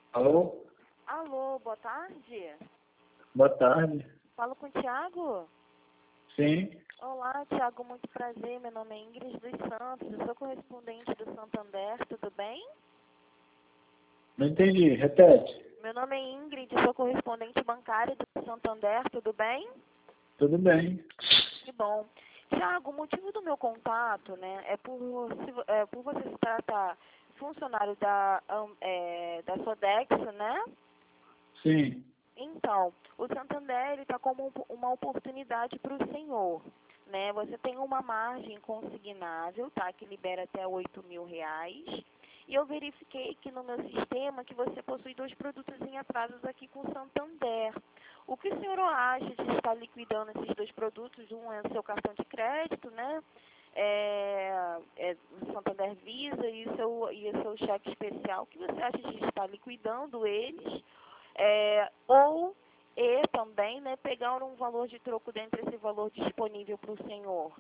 Alô? Alô, boa tarde. Boa tarde. Falo com o Thiago? Sim. Olá, Thiago, muito prazer. Meu nome é Ingrid dos Santos. Eu sou correspondente do Santander, tudo bem? Não entendi. Repete. Meu nome é Ingrid, sou correspondente bancária do Santander, tudo bem? Tudo bem. Que bom. Thiago, o motivo do meu contato, né, é por você se tratar funcionário da Sodexo, né? Sim. Então, o Santander está como uma oportunidade para o senhor, né? Você tem uma margem consignável, tá? Que libera até R$ 8.000. E eu verifiquei que no meu sistema que você possui 2 produtos em atrasos aqui com o Santander. O que o senhor acha de estar liquidando esses 2 produtos? Um é o seu cartão de crédito, né? O Santander Visa e o seu cheque especial. O que você acha de estar liquidando eles? E também, né, pegar um valor de troco dentro desse valor disponível para o senhor.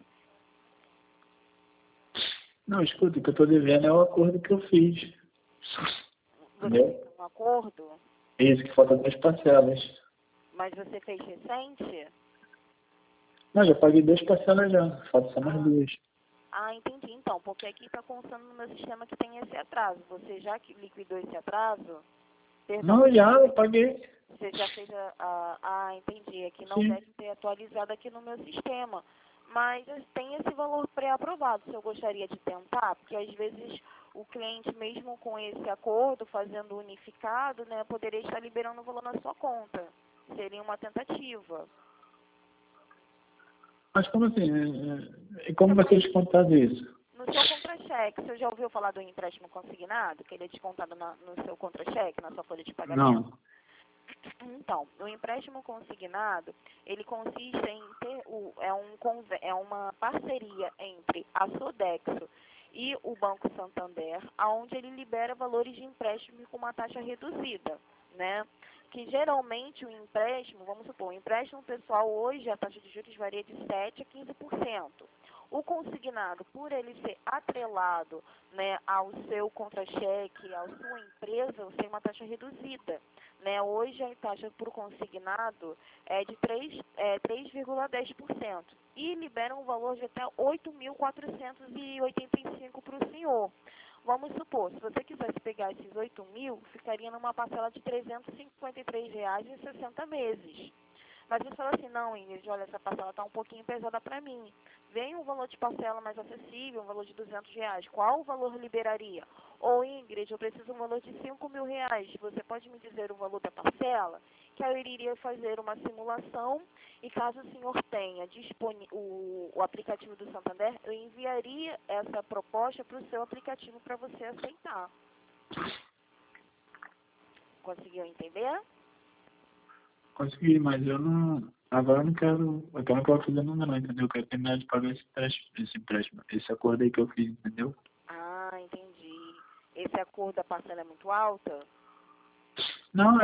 Não, escuta, o que eu tô devendo é o acordo que eu fiz. Você Entendeu? fez um acordo, Isso, que falta 2 parcelas. mas você fez recente? Não, já paguei 2 parcelas já. Falta só mais Ah, 2. entendi. Então, porque aqui está constando no meu sistema que tem esse atraso. Você já liquidou esse atraso? Perdão, Não, já, eu paguei. você já fez entendi. Aqui não Sim. deve ter atualizado aqui no meu sistema. Mas tem esse valor pré-aprovado. Se eu gostaria de tentar, porque às vezes o cliente, mesmo com esse acordo, fazendo unificado, né, poderia estar liberando o valor na sua conta. Seria uma tentativa. Mas como assim? E como vai ser descontado isso? No seu contra-cheque, você já ouviu falar do empréstimo consignado? Que ele é descontado no seu contra-cheque, na sua folha de pagamento? Não. Então, o empréstimo consignado, ele consiste em ter uma parceria entre a Sodexo e o Banco Santander, onde ele libera valores de empréstimo com uma taxa reduzida, né? Que geralmente o empréstimo, vamos supor, o empréstimo pessoal hoje, a taxa de juros varia de 7% a 15%. O consignado, por ele ser atrelado, né, ao seu contra-cheque, à sua empresa, você tem uma taxa reduzida. Né? Hoje a taxa por consignado é de 3,10% e libera um valor de até 8.485 para o senhor. Vamos supor, se você quisesse pegar esses 8.000, ficaria numa parcela de R$ 353,00 em 60 meses. Mas você fala assim, não, Ingrid, olha, essa parcela está um pouquinho pesada para mim. Vem um valor de parcela mais acessível, um valor de R$ 200. Qual o valor liberaria? Ou, Ingrid, eu preciso de um valor de R$ 5.000. Você pode me dizer o valor da parcela? Que eu iria fazer uma simulação e caso o senhor tenha o aplicativo do Santander, eu enviaria essa proposta para o seu aplicativo para você aceitar. Conseguiu entender? Consegui, mas eu não. Agora eu não quero. Eu não quero fazer nada não, entendeu? Eu quero terminar de pagar esse acordo aí que eu fiz, entendeu? Entendi. Esse acordo da parcela é muito alta? Não,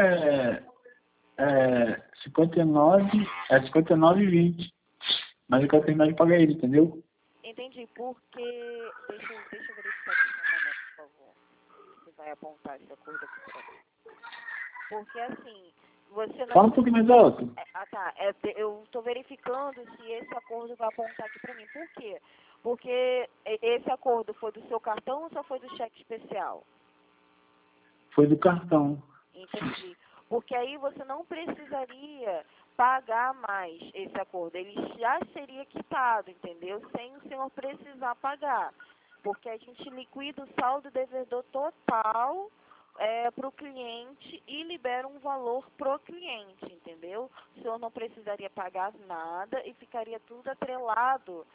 é 59, é 59,20. Mas eu quero terminar de pagar ele, entendeu? Entendi, porque... Deixa eu verificar aqui um momento, por favor. Você vai apontar esse acordo aqui para mim. Porque, assim, você não... Fala um pouquinho mais alto. Eu estou verificando se esse acordo vai apontar aqui para mim. Por quê? Porque esse acordo foi do seu cartão ou só foi do cheque especial? Foi do cartão. Entendi. Porque aí você não precisaria pagar mais esse acordo. Ele já seria quitado, entendeu? Sem o senhor precisar pagar. Porque a gente liquida o saldo devedor total para o cliente e libera um valor pro cliente, entendeu? O senhor não precisaria pagar nada e ficaria tudo atrelado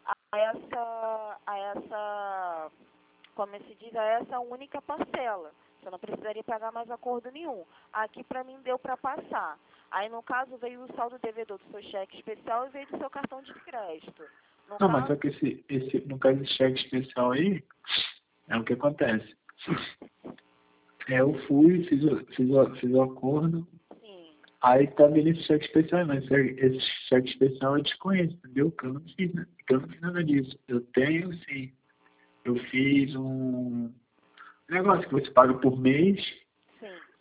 como se diz, a essa única parcela. Você não precisaria pagar mais acordo nenhum. Aqui para mim deu para passar. Aí no caso veio o saldo devedor do seu cheque especial e veio do seu cartão de crédito. Não, mas só que no caso desse cheque especial aí, é o que acontece. Eu fui, fiz o acordo, Sim. aí tá vindo esse cheque especial, mas esse cheque especial eu desconheço, entendeu? Que eu não fiz, né? Que eu não fiz nada disso. Eu tenho, sim. Eu fiz um negócio que você paga por mês, Sim.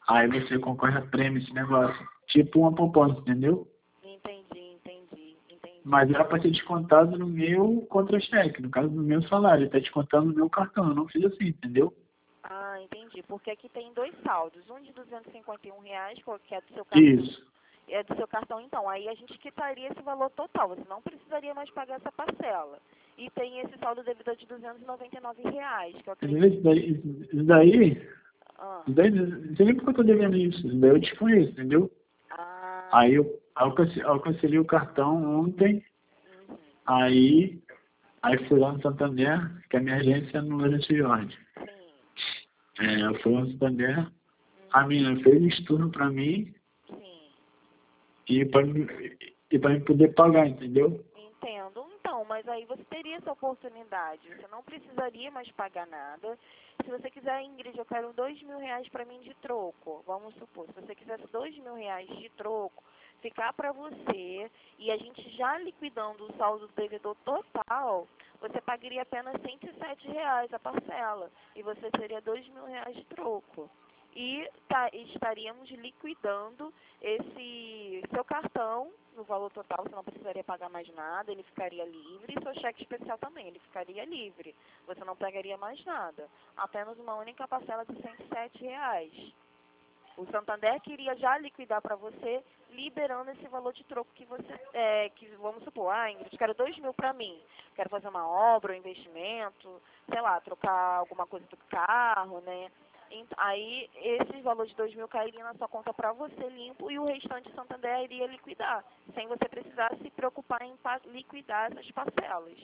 Aí você concorre a prêmio, esse negócio. Tipo uma poupança, entendeu? Entendi. Mas era para ser descontado no meu contra-cheque, no caso do meu salário. Está descontando no meu cartão. Eu não fiz assim, entendeu? Ah, entendi. Porque aqui tem dois saldos. Um de R$ 251, que é do seu cartão. Isso. É do seu cartão, então. Aí a gente quitaria esse valor total. Você não precisaria mais pagar essa parcela. E tem esse saldo devedor de R$ 299, que eu acredito. Isso daí, Ah, você lembra que eu tô devendo isso? Isso daí eu desconheço, entendeu? ah, Aí eu cancelei o cartão ontem, uhum, aí fui lá no Santander, que é a minha agência no Lourenço Jorge. sim, Eu fui lá no Santander, a menina fez um estorno pra mim sim. e pra mim poder pagar, entendeu? Entendo. Então, mas aí você teria essa oportunidade. Você não precisaria mais pagar nada. Se você quiser, Ingrid, eu quero R$ 2.000 para mim de troco. Vamos supor, se você quisesse R$ 2.000 de troco, ficar para você e a gente já liquidando o saldo do devedor total, você pagaria apenas R$ 107 a parcela e você teria R$ 2.000 de troco. E estaríamos liquidando esse seu cartão no valor total, você não precisaria pagar mais nada, ele ficaria livre, e seu cheque especial também, ele ficaria livre. Você não pagaria mais nada, apenas uma única parcela de R$ 107. O Santander queria já liquidar para você, liberando esse valor de troco que você, que vamos supor, Ingrid, quero R$ 2.000 para mim, quero fazer uma obra, um investimento, sei lá, trocar alguma coisa do carro, né? Aí, esse valor de R$ 2.000 cairia na sua conta para você limpo e o restante o Santander iria liquidar, sem você precisar se preocupar em liquidar essas parcelas.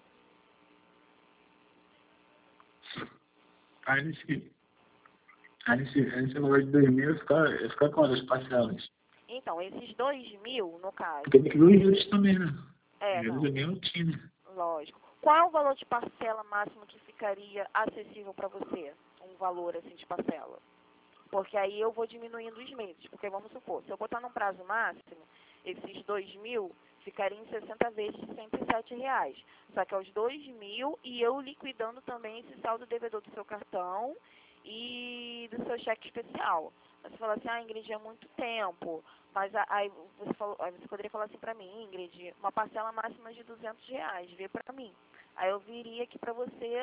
Aí nesse valor de 2.000 eu ficar com as parcelas. Então, esses 2.000, no caso, Porque tem que ver os juros também, né? Os não, juros é bem rotina. lógico. Qual é o valor de parcela máximo que ficaria acessível para você? Um valor assim de parcela? Porque aí eu vou diminuindo os meses. Porque vamos supor, se eu botar num prazo máximo, esses 2.000 ficariam em 60 vezes de R$ 107. Só que aos 2.000 e eu liquidando também esse saldo devedor do seu cartão e do seu cheque especial. Você fala assim, Ingrid, é muito tempo. Mas aí você poderia falar assim para mim, Ingrid, uma parcela máxima de R$ 200, vê para mim. Aí eu viria aqui para você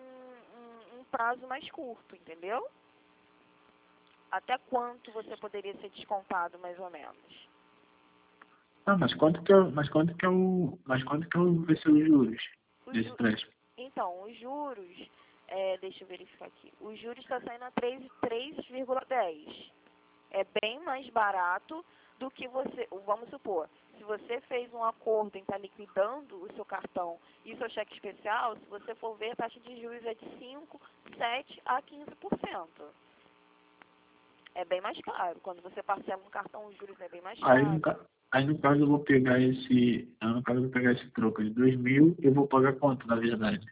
um prazo mais curto, entendeu? Até quanto você poderia ser descontado, mais ou menos? Ah, mas quanto que vai ser os juros desse empréstimo? Então, os juros, deixa eu verificar aqui. Os juros está saindo a 3,10. É bem mais barato do que você, vamos supor, se você fez um acordo em estar liquidando o seu cartão e o seu cheque especial, se você for ver, a taxa de juros é de 5, 7 a 15%. É bem mais caro. Quando você parcela um cartão, os juros é bem mais Aí caro. no, ca- aí no caso eu vou pegar esse troco de 2.000, eu vou pagar quanto, na verdade?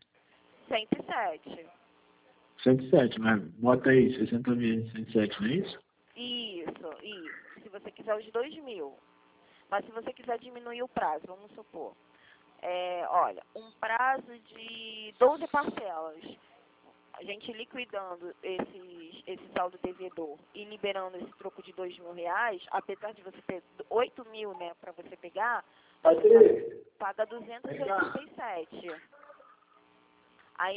107. 107, mas bota aí, 60 vezes 107, não é isso? Isso. Se você quiser os 2.000. Mas se você quiser diminuir o prazo, vamos supor. Olha, um prazo de 12 parcelas. A gente liquidando esse saldo devedor e liberando esse troco de R$ 2.000, apesar de você ter 8.000, né, para você pegar, você paga 287. Aí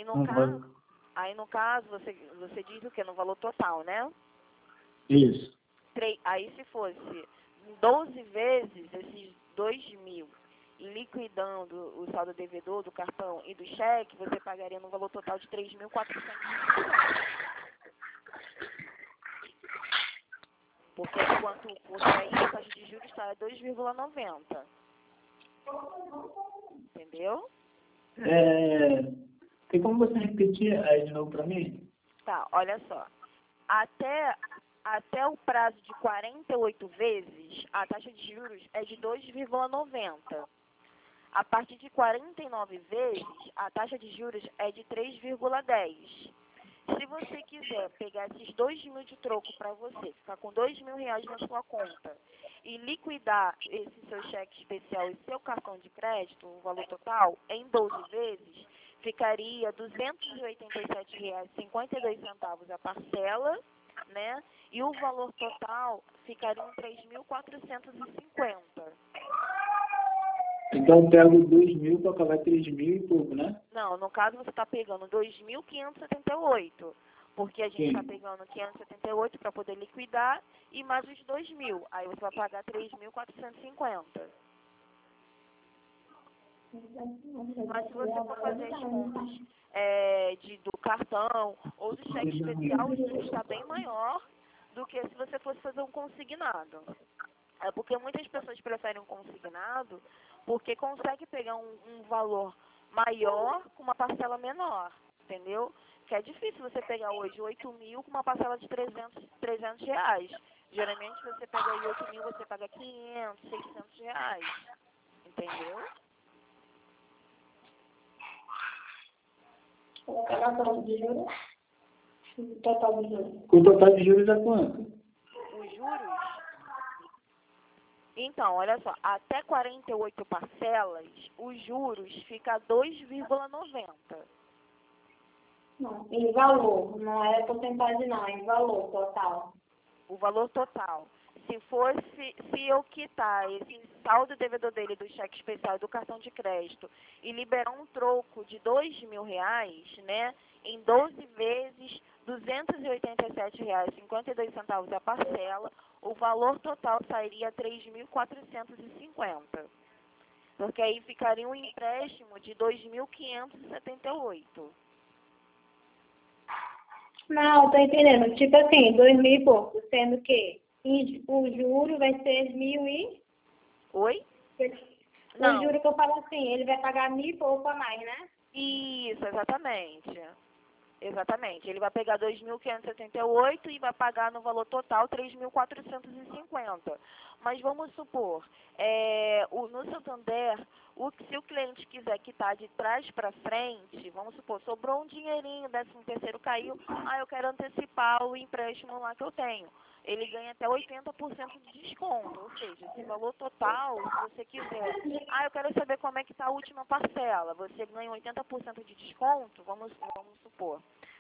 no caso você diz o quê? No valor total, né? Isso. Aí se fosse 12 vezes esses 2.000 e liquidando o saldo devedor do cartão e do cheque, você pagaria no valor total de 3.450. Porque aí a taxa de juros está a 2,90. Entendeu? Tem como você repetir aí de novo para mim? Tá, olha só. Até o prazo de 48 vezes, a taxa de juros é de 2,90. A partir de 49 vezes, a taxa de juros é de 3,10. Se você quiser pegar esses 2.000 de troco para você, ficar com R$ 2.000 na sua conta e liquidar esse seu cheque especial e seu cartão de crédito, o valor total, em 12 vezes, ficaria R$ 287,52 a parcela né? E o valor total ficaria em 3.450. Então eu pego 2.000 para pagar 3.000 e pouco, né? Não, no caso você está pegando 2.578, porque a gente Sim. está pegando 578 para poder liquidar e mais os 2.000. Aí você vai pagar 3.450. Mas se você for fazer as contas do cartão ou do cheque especial, o juro está bem maior do que se você fosse fazer um consignado. É porque muitas pessoas preferem um consignado porque consegue pegar um valor maior com uma parcela menor, entendeu? Que é difícil você pegar hoje 8.000 com uma parcela de 300 reais. Geralmente você pega aí 8.000, você paga 500, 600 reais, entendeu? Total de juros? Total de juros. O total de juros é quanto? Os juros? Então, olha só, até 48 parcelas, os juros fica 2,90. Não, em valor, não é porcentagem não, é em valor total. O valor total. Se eu quitar esse saldo devedor dele do cheque especial e do cartão de crédito e liberar um troco de R$2.000, né, em 12 vezes R$ 287,52 a parcela, o valor total sairia R$3.450. Porque aí ficaria um empréstimo de R$2.578. Não, tô entendendo. Tipo assim, 2.000 e pouco, sendo que o juro vai ser 1.000 e... Oi? O Não. juro que eu falo assim, ele vai pagar 1.000 e pouco a mais, né? Isso, exatamente. Exatamente. Ele vai pegar 2.578 e vai pagar no valor total 3.450. Mas vamos supor, no Santander, se o cliente quiser quitar de trás para frente, vamos supor, sobrou um dinheirinho, 13º caiu, eu quero antecipar o empréstimo lá que eu tenho. Ele ganha até 80% de desconto, ou seja, esse valor total, se você quiser, eu quero saber como é que está a última parcela, você ganha 80% de desconto, vamos supor,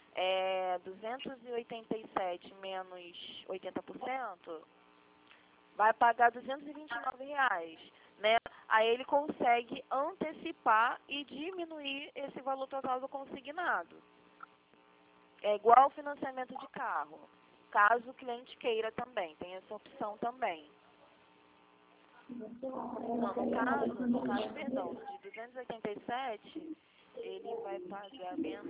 287 menos 80%, vai pagar R$229, né? Aí ele consegue antecipar e diminuir esse valor total do consignado. É igual ao financiamento de carro. Caso o cliente queira também, tem essa opção também. Não, no caso, perdão, de 287, ele vai pagar menos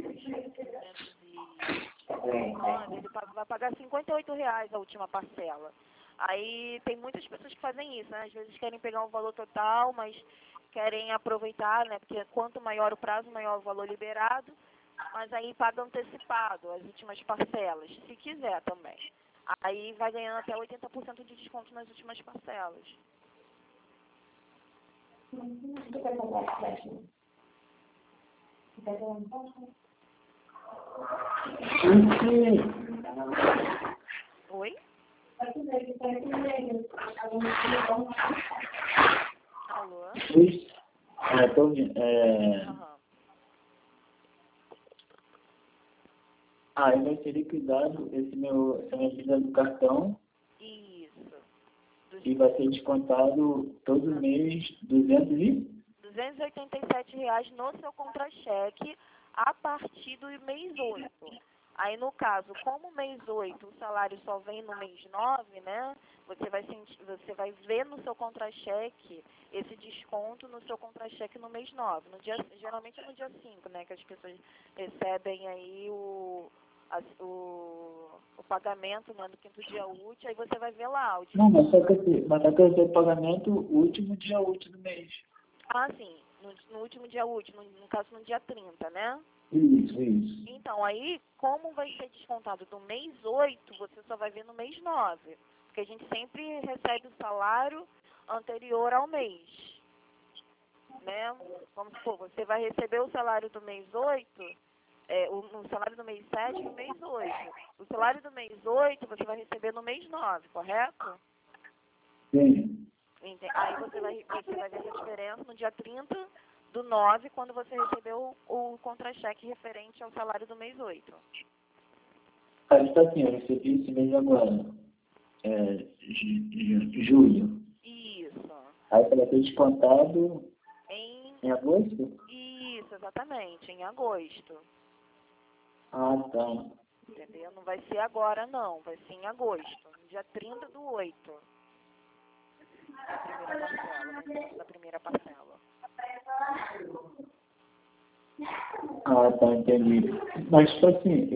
209, ele vai pagar R$58 a última parcela. Aí tem muitas pessoas que fazem isso, né? Às vezes querem pegar um valor total, mas querem aproveitar, né? Porque quanto maior o prazo, maior o valor liberado. Mas aí paga antecipado as últimas parcelas, se quiser também. Aí vai ganhando até 80% de desconto nas últimas parcelas. Oi? Alô? Tô ouvindo. Aí vai ser liquidado essa minha dívida do cartão. Isso. E vai ser descontado todo mês R$287 no seu contra-cheque a partir do mês 8. Aí, no caso, como o mês 8 o salário só vem no mês 9, né? Você vai ver no seu contra-cheque esse desconto no seu contra-cheque no mês 9. Geralmente é no dia 5, né? Que as pessoas recebem aí o pagamento, né, do 5º dia útil, aí você vai ver lá o Não, mas só que eu recebo o pagamento o último dia útil do mês. Sim, no último dia útil, no caso no dia 30, né? Isso. Então, aí, como vai ser descontado do mês 8, você só vai ver no mês 9. Porque a gente sempre recebe o salário anterior ao mês, né? Vamos supor, você vai receber o salário do mês 8, o salário do mês 7 no mês 8. O salário do mês 8 você vai receber no mês 9, correto? Sim. Aí você vai ver essa diferença no dia 30 do 9, quando você recebeu o contra-cheque referente ao salário do mês 8. Aí está assim, eu recebi esse mês agora, julho. Isso. Aí vai ter descontado Em... em agosto? Isso, exatamente, em agosto. Ah, tá. Entendeu? Não vai ser agora, não. Vai ser em agosto. No dia 30/8. A primeira parcela. O vencimento da primeira parcela. Ah, tá, entendi. Mas, tipo assim,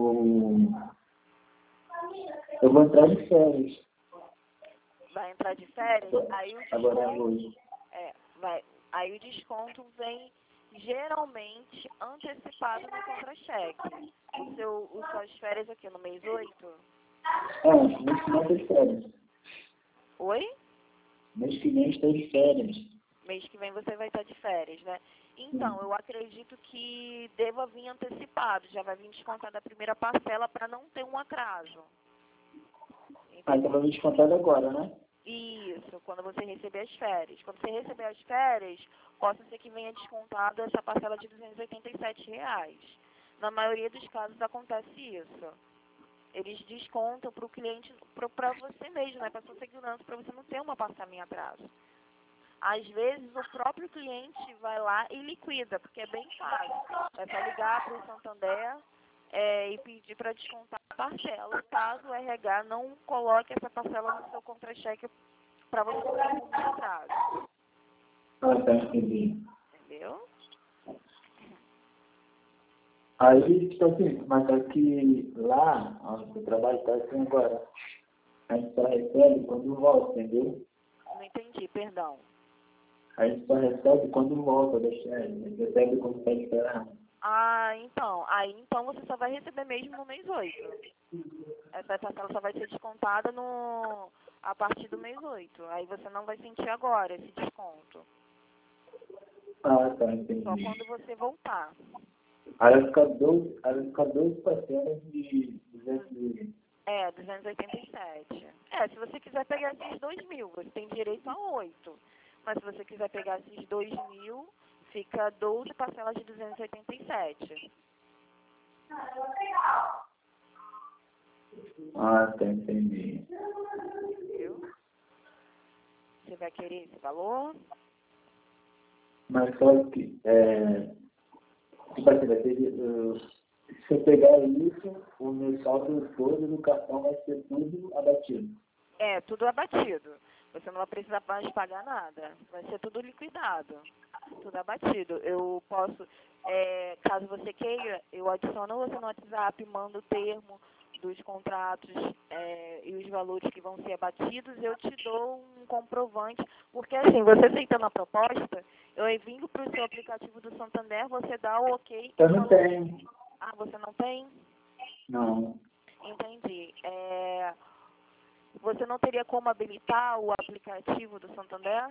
eu vou entrar de férias. Vai entrar de férias, aí o Agora é desconto... hoje. Aí o desconto vem geralmente antecipado no contra-cheque. Suas férias aqui no mês 8? Mês que vem estou de férias. Oi? Mês que vem estou de férias. Mês que vem você vai estar de férias, né? Então, eu acredito que deva vir antecipado, já vai vir descontado a primeira parcela para não ter um atraso. Ah, então vai vir descontado agora, né? Isso, quando você receber as férias. Quando você receber as férias, possa ser que venha descontado essa parcela de R$ 287. Na maioria dos casos acontece isso. Eles descontam para o cliente, para você mesmo, né? Para sua segurança, para você não ter uma parcela em atraso. Às vezes o próprio cliente vai lá e liquida, porque é bem fácil. É só ligar para o Santander e pedir para descontar a parcela, caso o RH não coloque essa parcela no seu contra-cheque para você não ter um atraso. Ah, tá, entendi. Entendeu? Aí, tipo assim, mas aqui lá, onde eu trabalho, tá assim agora, a gente só recebe quando volta, entendeu? Não entendi, perdão. A gente só recebe quando volta das férias, a gente recebe quando está esperando. Aí então você só vai receber mesmo no mês 8. Essa parcela só vai ser descontada a partir do mês 8. Aí você não vai sentir agora esse desconto. Ah, tá, entendi. Só quando você voltar. Aí vai ficar 12 parcelas de 200 287. Se você quiser pegar esses 2.000, você tem direito a 8. Mas se você quiser pegar esses 2.000, fica 12 parcelas de 287. Ah, tá, entendi. Viu? Você vai querer esse valor? Mas só que, tipo assim, vai ter, se eu pegar isso, o meu saldo todo do cartão vai ser tudo abatido. Tudo abatido. Você não vai precisar mais pagar nada. Vai ser tudo liquidado. Tudo abatido. Eu posso, caso você queira, eu adiciono você no WhatsApp, mando o termo dos contratos e os valores que vão ser abatidos, eu te dou um comprovante, porque assim, você aceitando a proposta, eu envio para o seu aplicativo do Santander, você dá o ok. Eu não tenho. Ah, você não tem? Não. Entendi. Você não teria como habilitar o aplicativo do Santander?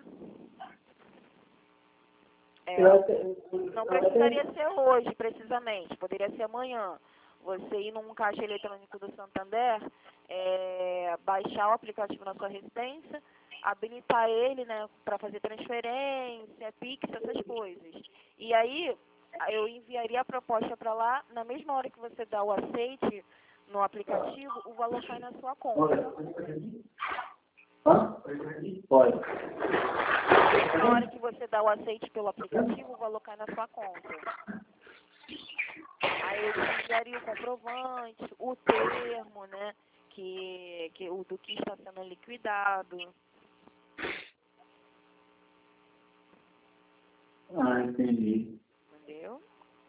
Não precisaria ser hoje, precisamente. Poderia ser amanhã. Você ir num caixa eletrônico do Santander, baixar o aplicativo na sua residência, habilitar ele, né, para fazer transferência, Pix, essas coisas. E aí, eu enviaria a proposta para lá, na mesma hora que você dá o aceite no aplicativo, o valor cai na sua conta. Pode. Na hora que você dá o aceite pelo aplicativo, o valor cai na sua conta. Aí eu te enviaria o comprovante, o termo, né, do que está sendo liquidado. Ah, entendi. Entendeu?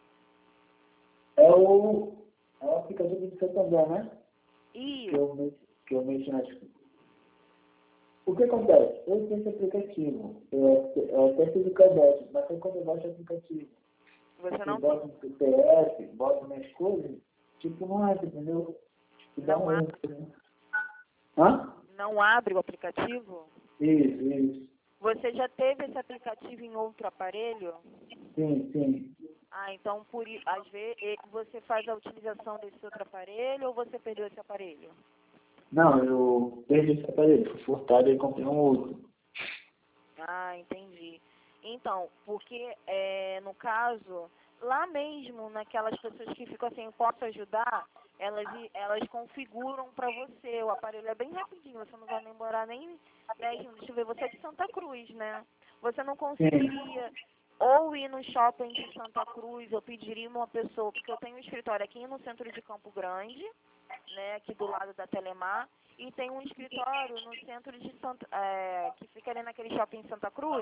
É o aplicativo do Santander, né? Isso. Que eu mexo nas... O que acontece? Eu tenho esse aplicativo. Eu até fiz o cadastro, mas aí quando eu baixo o aplicativo, Você não boto no CPF, boto minhas coisas, tipo, não entra, entendeu? Tipo, dá um erro. Hã? Não abre o aplicativo? Isso. Você já teve esse aplicativo em outro aparelho? Sim. Ah, então, às vezes, você faz a utilização desse outro aparelho ou você perdeu esse aparelho? Não, eu perdi esse aparelho, fui furtado e comprei um outro. Ah, entendi. Então, porque no caso, lá mesmo, naquelas pessoas que ficam assim, eu posso ajudar, elas configuram para você. O aparelho é bem rapidinho, você não vai demorar nem 10 minutos. Deixa eu ver, você é de Santa Cruz, né? Você não conseguiria ou ir no shopping de Santa Cruz, eu pediria uma pessoa, porque eu tenho um escritório aqui no centro de Campo Grande, né, aqui do lado da Telemar, e tem um escritório no centro de que fica ali naquele shopping em Santa Cruz.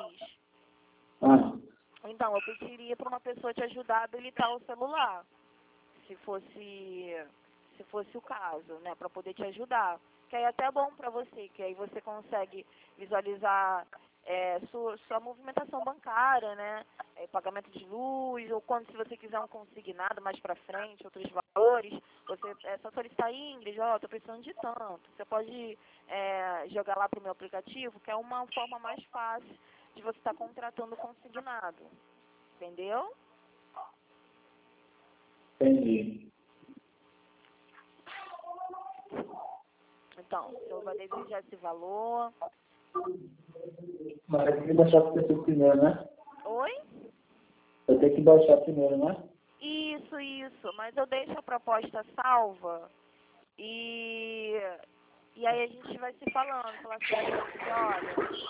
Então, eu pediria para uma pessoa te ajudar a habilitar o celular, se fosse o caso, né, para poder te ajudar. Que aí é até bom para você, que aí você consegue visualizar sua movimentação bancária, né, pagamento de luz, ou quando, se você quiser um consignado mais para frente, outros valores, você é só solicitar Ingrid, estou precisando de tanto. Você pode jogar lá para o meu aplicativo, que é uma forma mais fácil de você estar contratando consignado. Entendeu? Entendi. Então, você vai desejar esse valor. Mas eu tenho que baixar o PC primeiro, né? Oi? Eu tenho que baixar primeiro, né? Isso. Mas eu deixo a proposta salva e aí a gente vai se falando. Falar assim, olha,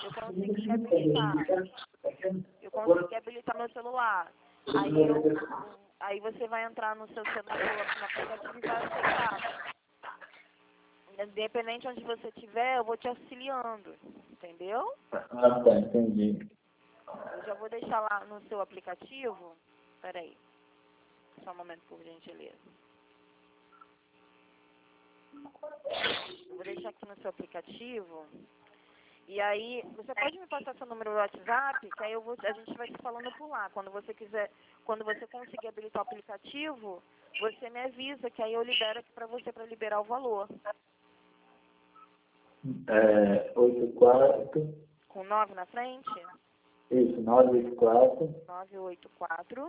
eu consegui habilitar meu celular. Aí você vai entrar no seu celular, no aplicativo e vai aceitar. Independente de onde você estiver, eu vou te auxiliando, entendeu? Ah, tá, entendi. Eu já vou deixar lá no seu aplicativo. Peraí, só um momento, por gentileza. Eu vou deixar aqui no seu aplicativo. E aí, você pode me passar seu número do WhatsApp, que aí a gente vai se falando por lá. Quando você conseguir habilitar o aplicativo, você me avisa, que aí eu libero aqui pra você, para liberar o valor. 84. Com 9 na frente? Isso, 984. 984.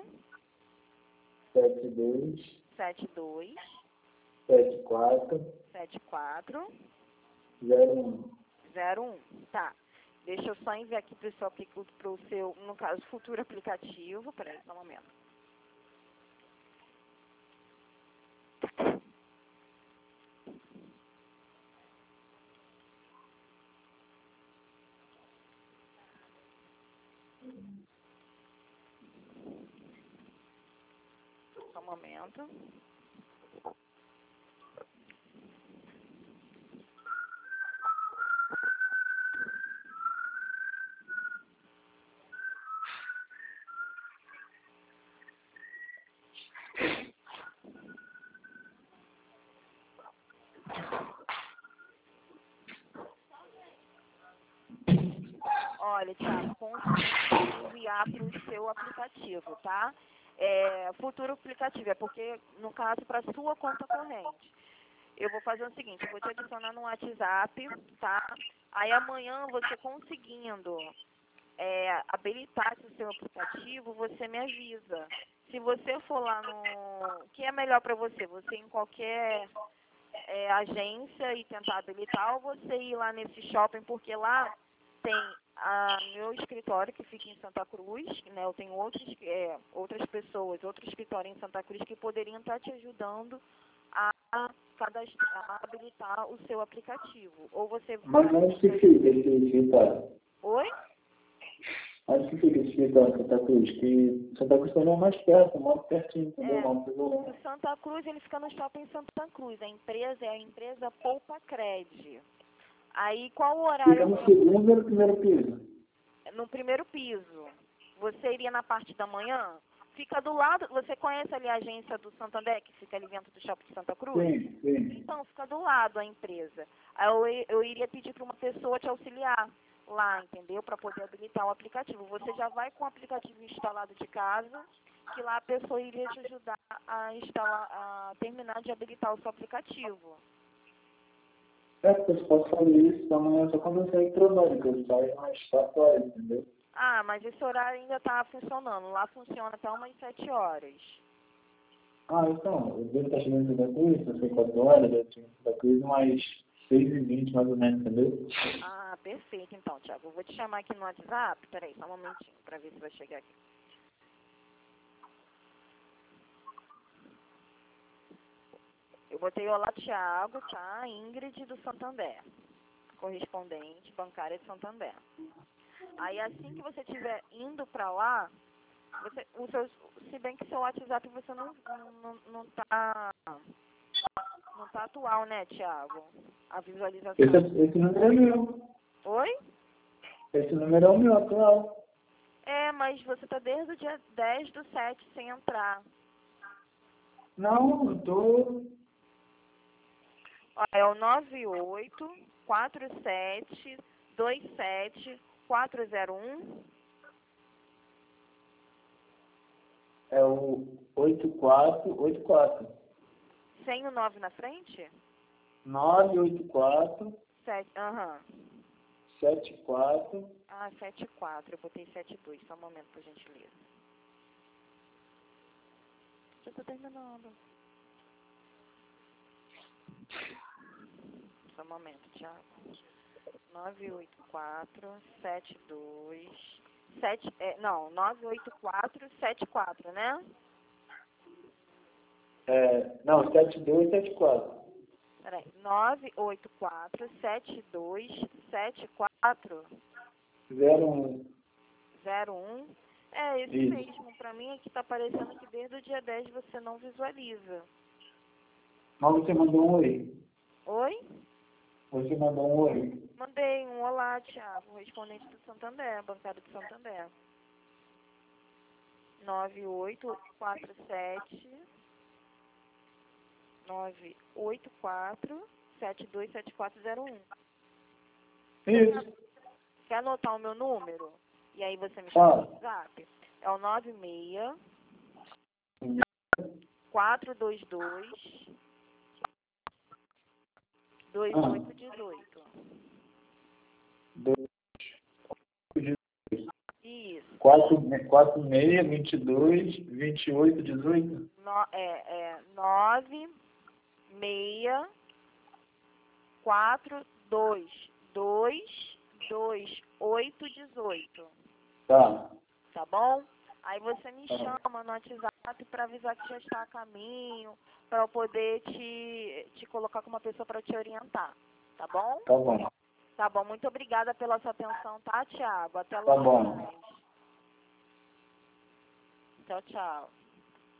72. 72. 74. 74. 01. 01. Tá. Deixa eu só enviar aqui pro seu, no caso, futuro aplicativo. Peraí, só um momento. Só um momento. Olha, Thiago, consegui enviar para o seu aplicativo, tá? Futuro aplicativo, é porque, no caso, para sua conta corrente. Eu vou fazer o seguinte, eu vou te adicionar no WhatsApp, tá? Aí amanhã, você conseguindo habilitar esse seu aplicativo, você me avisa. Se você for lá no... O que é melhor para você? Você ir em qualquer agência e tentar habilitar, ou você ir lá nesse shopping, porque lá tem meu escritório, que fica em Santa Cruz, né? Eu tenho outras pessoas, outro escritório em Santa Cruz, que poderiam estar te ajudando a habilitar o seu aplicativo. Ou você... Mas onde que fica esse escritório? Oi? Onde que fica esse escritório em Santa Cruz? Que Santa Cruz também é mais perto, mais pertinho, entendeu? O Santa Cruz, ele fica no shopping Santa Cruz. A empresa é a empresa Poupa Cred. Aí, qual o horário? Fica no segundo ou no primeiro piso? No primeiro piso. Você iria na parte da manhã? Fica do lado, você conhece ali a agência do Santander, que fica ali dentro do shopping de Santa Cruz? Sim. Então, fica do lado a empresa. Aí eu iria pedir para uma pessoa te auxiliar lá, entendeu? Para poder habilitar o aplicativo. Você já vai com o aplicativo instalado de casa, que lá a pessoa iria te ajudar a terminar de habilitar o seu aplicativo. Porque eu posso fazer isso amanhã só quando eu sair do trabalho, que eu saio mais 4 horas, entendeu? Ah, mas esse horário ainda está funcionando. Lá funciona até umas 7 horas. Ah, então, eu devo estar chegando em Santa Cruz, não sei 4 horas, eu tinha em Santa Cruz umas 6h20 mais ou menos, entendeu? Ah, perfeito então, Thiago. Eu vou te chamar aqui no WhatsApp. Peraí, só um momentinho, para ver se vai chegar aqui. Eu botei olá, Thiago, tá? Ingrid do Santander. Correspondente bancária de Santander. Aí assim que você estiver indo para lá, se bem que seu WhatsApp você não tá atual, né, Thiago? A visualização. Esse número é meu. Oi? Esse número é o meu atual. É, mas você tá desde o dia 10/7 sem entrar. Não, eu tô... Ó, é o 984727 401. É o 8484. Sem o 9 na frente? 984 Aham. 74 Ah, 74. Eu botei 72. Só um momento, por gentileza. Já tô terminando. Só um momento, Thiago. 984 né? Não, 7274. Peraí. 9847274 01. 01. É esse Isso. mesmo. Pra mim aqui tá aparecendo que desde o dia 10 você não visualiza. Mas você mandou um oi. Oi? Você mandou um oi. Mandei um olá, Thiago, correspondente do Santander, bancário do Santander. 984727401. Isso. Quer anotar o meu número? E aí você me chama no WhatsApp? É o 96 422 2818. Isso. 46 22 28 18. 9 6 4 2 2 2 8 18. Tá. Tá bom? Aí você me chama no WhatsApp para avisar que já está a caminho, para eu poder te colocar com uma pessoa para te orientar. Tá bom? Tá bom. Tá bom. Muito obrigada pela sua atenção, tá, Thiago? Até Tá logo bom. mais. Tchau, tchau.